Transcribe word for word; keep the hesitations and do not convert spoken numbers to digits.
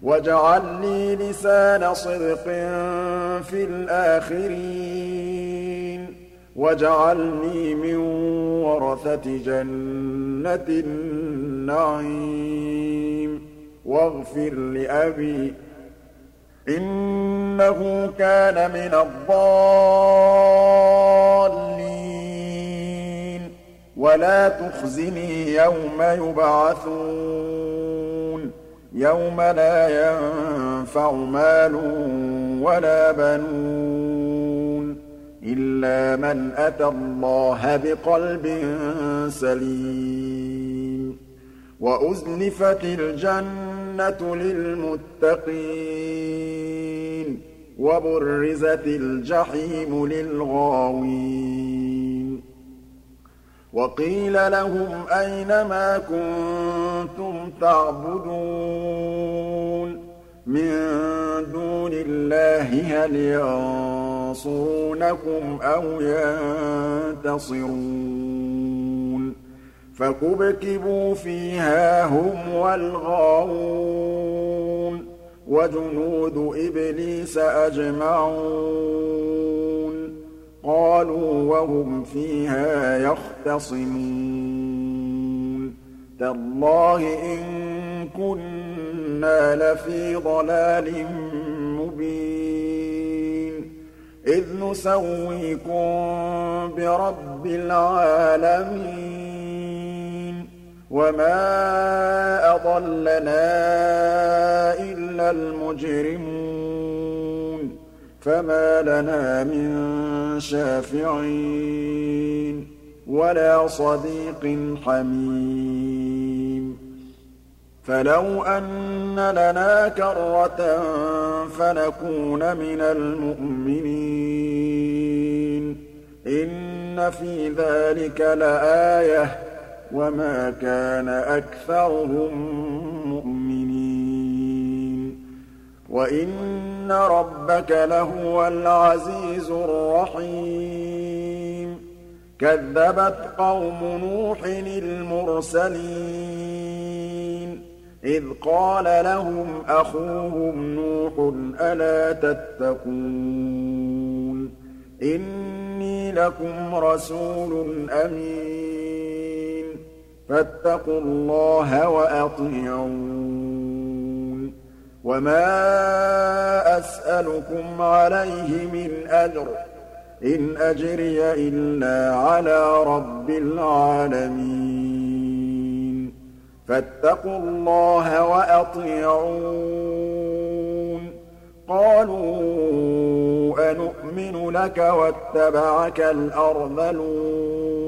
واجعل لي لسان صدق في الآخرين واجعلني من ورثة جنة النعيم واغفر لأبي إنه كان من الضالين ولا تخزني يوم يبعثون يوم لا ينفع مال ولا بنون إلا من أتى الله بقلب سليم وأزلفت الجنة للمتقين وبرزت الجحيم للغاوين وقيل لهم أين ما كنتم تعبدون من دون الله هل ينصرونكم أو ينتصرون فكبكبوا فيها هم والغاوون وجنود إبليس أجمعون قالوا وهم فيها يختصمون تالله إن كنا لفي ضلال مبين إذ نسويكم برب العالمين وما أضلنا إلا المجرمون فما لنا من شافعين ولا صديق حميم فلو أن لنا كرة فنكون من المؤمنين إن في ذلك لآية وما كان أكثرهم مؤمنين وإن ربك لهو العزيز الرحيم كذبت قوم نوح المرسلين إذ قال لهم أخوهم نوح ألا تتقون إني لكم رسول أمين فاتقوا الله وأطيعون وما أسألكم عليه من أجر إن أجري إلا على رب العالمين فاتقوا الله وأطيعون قالوا أنؤمن لك واتبعك الأرذلون